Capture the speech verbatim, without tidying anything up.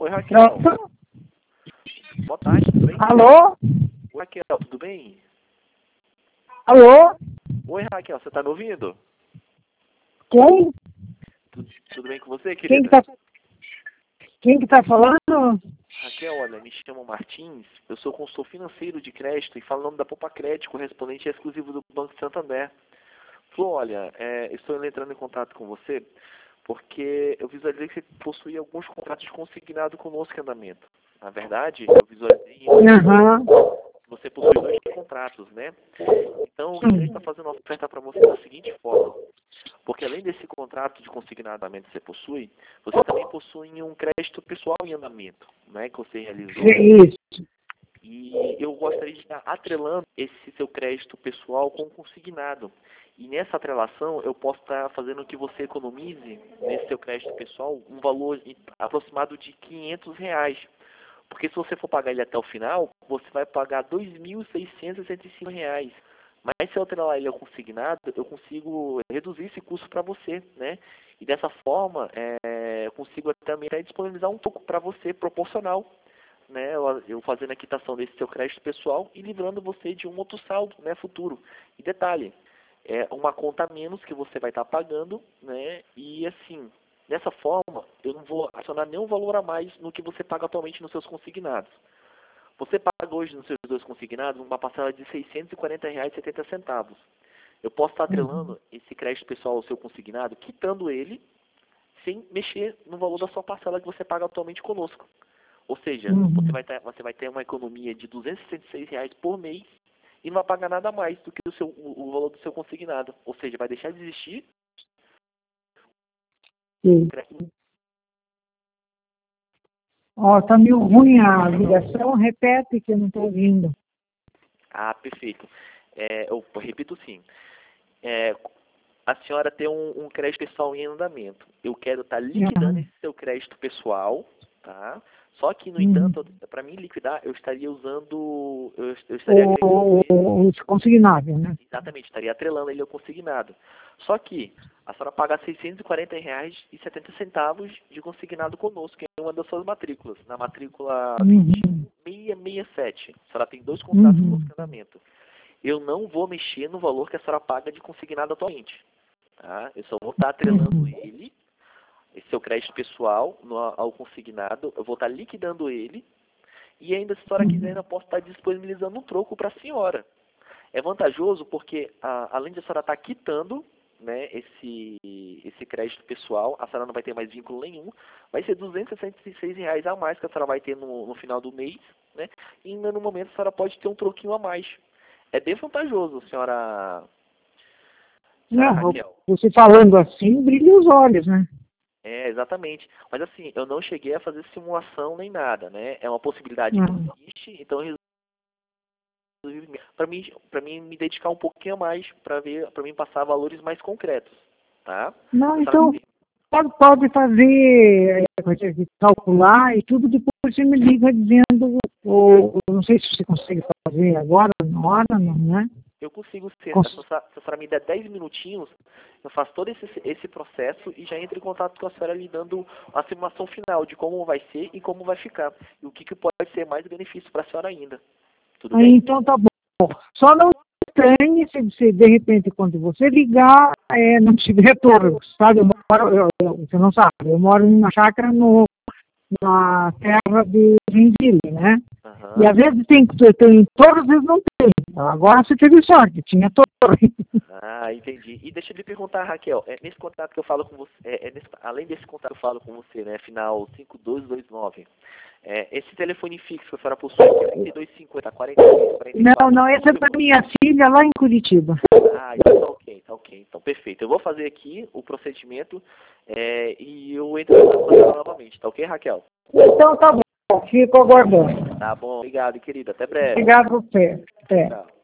Oi, Raquel. Pronto? Boa tarde, tudo bem? Alô? Oi, Raquel, tudo bem? Alô? Oi, Raquel, você tá me ouvindo? Quem? Tudo, tudo bem com você, Quem que querida? tá, quem que tá falando? Raquel, olha, me chamo Martins, eu sou consultor financeiro de crédito e falo em nome da Poupa Crédito, correspondente exclusivo do Banco Santander. Flor, olha, é, estou entrando em contato com você porque eu visualizei que você possui alguns contratos consignados conosco em andamento. Na verdade, eu visualizei Aham. que você possui dois contratos, né? Então, eu gostaria de estar fazendo uma oferta para você da seguinte forma. Porque além desse contrato de consignado que você possui, você também possui um crédito pessoal em andamento, né? Que você realizou. É isso. E eu gostaria de estar atrelando esse seu crédito pessoal com o consignado. E nessa atrelação, eu posso estar fazendo que você economize, nesse seu crédito pessoal, um valor aproximado de quinhentos reais. Porque se você for pagar ele até o final, você vai pagar dois mil seiscentos e sessenta e cinco reais. Mas se eu atrelar ele ao consignado, eu consigo reduzir esse custo para você, né? E dessa forma, é, eu consigo também disponibilizar um pouco para você, proporcional, né? Eu, eu fazendo a quitação desse seu crédito pessoal e livrando você de um outro saldo, né, futuro. E detalhe, é uma conta a menos que você vai estar pagando, né? E assim, dessa forma, eu não vou adicionar nenhum valor a mais no que você paga atualmente nos seus consignados. Você paga hoje nos seus dois consignados uma parcela de seiscentos e quarenta reais e setenta centavos. Eu posso estar atrelando esse crédito pessoal ao seu consignado, quitando ele, sem mexer no valor da sua parcela que você paga atualmente conosco. Ou seja, Uhum. você vai ter, você vai ter uma economia de duzentos e sessenta e seis reais por mês e não vai pagar nada mais do que o, seu, o, o valor do seu consignado. Ou seja, vai deixar de existir. Sim. Ó, tá meio ruim a ligação. Repete que eu não tô ouvindo. Ah, perfeito. É, eu repito sim. É, a senhora tem um, um crédito pessoal em andamento. Eu quero estar liquidando esse seu crédito pessoal, tá? Só que, no Uhum. entanto, para mim liquidar, eu estaria usando, eu, eu estaria O, o, o consignável, né? exatamente, estaria atrelando ele ao consignado. Só que a senhora paga seiscentos e quarenta reais e setenta centavos de consignado conosco em uma das suas matrículas, na matrícula Uhum. vinte e um mil seiscentos e sessenta e sete. A senhora tem dois contratos Uhum. conosco em andamento. Eu não vou mexer no valor que a senhora paga de consignado atualmente. Tá? Eu só vou estar atrelando Uhum. ele, esse seu crédito pessoal, no, ao consignado. Eu vou estar liquidando ele. E ainda, se a senhora quiser, eu posso estar disponibilizando um troco para a senhora. É vantajoso porque, a, além de a senhora estar quitando, né, esse, esse crédito pessoal, a senhora não vai ter mais vínculo nenhum. Vai ser duzentos e sessenta e seis reais a mais que a senhora vai ter no, no final do mês. Né? E ainda no momento a senhora pode ter um troquinho a mais. É bem vantajoso, senhora, senhora Não, Raquel. você falando assim, brilha os olhos, né? É, exatamente. Mas assim, eu não cheguei a fazer simulação nem nada, né? É uma possibilidade que Uhum. existe, então para mim, para mim me dedicar um pouquinho mais para ver, para mim passar valores mais concretos, tá? Não, A senhora então me- pode, pode fazer, é, calcular e tudo, depois você me liga dizendo, ou, eu não sei se você consegue fazer agora, na hora, não, né? Eu consigo ser, Cons- se a senhora se a senhora me der dez minutinhos, eu faço todo esse, esse processo e já entro em contato com a senhora lhe dando a simulação final de como vai ser e como vai ficar. E o que, que pode ser mais benefício para a senhora ainda. Tudo Aí, bem? então tá bom. Só não estranhe se, se de repente quando você ligar, é, não tiver retorno, sabe? Eu moro, eu, eu- você não sabe, eu moro numa chácara no, na terra de Joinville, né? E Aham. às vezes tem, tem torre, às vezes não tem. Agora você teve sorte, tinha torre. Ah, entendi. E deixa eu lhe perguntar, Raquel, é, nesse contato que eu falo com você, é, é nesse- além desse contato que eu falo com você, né, final cinco dois dois nove, é, esse telefone fixo que a senhora possui, que é trinta e dois cinquenta, quarenta e seis, quarenta e Não, quatro, não, essa é para minha filha lá em Curitiba. ah, então tá ok, tá ok, então perfeito. Eu vou fazer aqui o procedimento é, e eu entro em contato com a senhora novamente, tá ok, Raquel? Então tá bom, fico aguardando. Tá bom, obrigado, querida, até breve. Obrigado a você. Até. Tchau.